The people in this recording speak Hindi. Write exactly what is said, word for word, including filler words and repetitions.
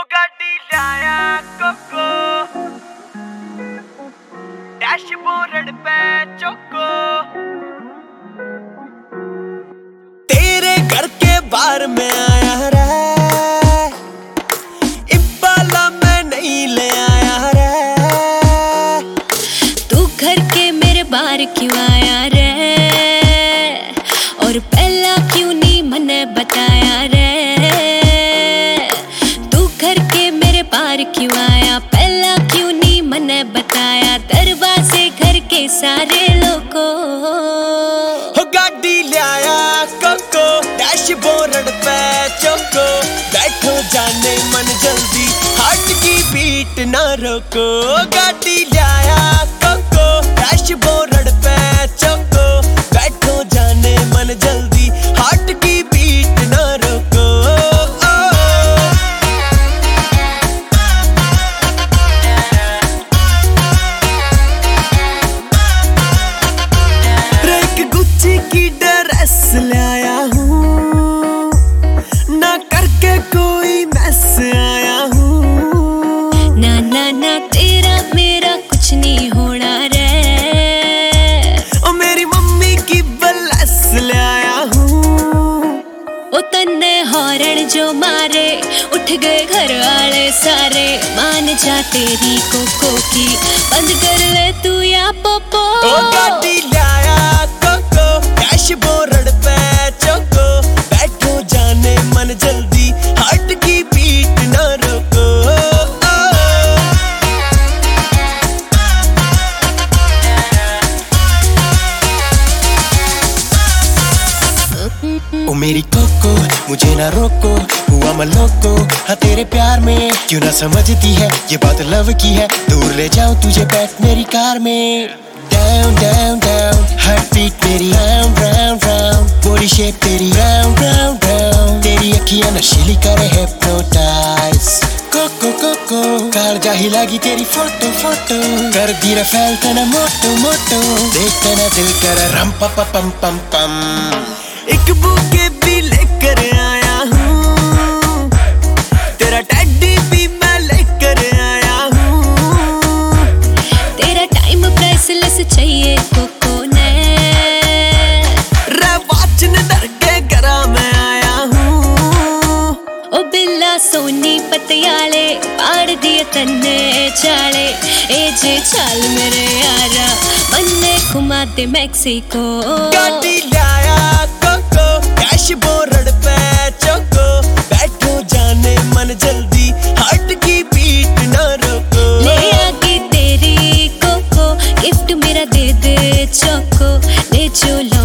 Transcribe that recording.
गाड़ी लाया कोको डैशबोर्ड पे चोको तेरे घर के बाहर में आया रे इब्बाला मैं नहीं ले आया रे। तू घर के मेरे बाहर क्यों आया रे और पहला क्यों नहीं मने बताया रे। तू घर के मेरे बाहर क्यों आया पहला क्यों नहीं मने बताया। दरवाजे घर के सारे लोगों हो गाड़ी लाया कोको डैशबोर्ड पे चोको बैठो जाने मन जल्दी हार्ट की बीट ना रोको। गाड़ी लाया कोको डैशबोर्ड पे चोको बैठो जाने मन जल्दी हार्ट की बीट ना रोको। एक गुच्ची की ड्रेस लाया हूँ ना करके कोई मैस आया हूँ। ना ना ना तेरा मेरा कुछ नहीं होना रे ओ मेरी मम्मी की बलस लाया हूँ। ओ तन्ने हॉर्न जो मारे उठ गए घर वाले सारे। मान जा तेरी कोको की बंद कर ले तू या पोपो। ओ गाड़ी लाया कोको डैशबोर्ड पे चोको बैठो जाने मन जल्दी हार्ट की बीट ना रोको। ओ मेरी कोको मुझे ना रोको हुआ मैं लोको हाँ तेरे प्यार में क्यों ना समझती है ये बात लव की है। दूर ले जाऊं तुझे बैठ मेरी कार में। Down down down heart beat मेरी round round round body shape तेरी राउंड राउंड राउंड तेरी अखियां नशीली करे हिप्नोटाइज। कोको कोको कालजा हिलागी तेरी फोटो फोटो कर दी रफेल तना मोटो मोटो देखता ना दिल कर रम पम पम पम पम। एक बुके भी लेकर आया हूँ तेरा टेडी भी मैं लेकर आया हूँ। तेरा टाइम प्राइसलेस चाहिए कोको ने रे वाच ने डर के घरा में आया हूँ। ओ बिल्ला सोनी पतियाले पाड़ दिए तन्ने चाले। ए जे चाल मेरे यारा मन्ने घुमा दे मैक्सिको। गाड़ी लाया कोको डैशबोर्ड पे चोको बैठो जाने मन जल्दी हार्ट की बीट ना रोको। ले आके तेरी कोको गिफ्ट मेरा दे दे चोको ले जो लो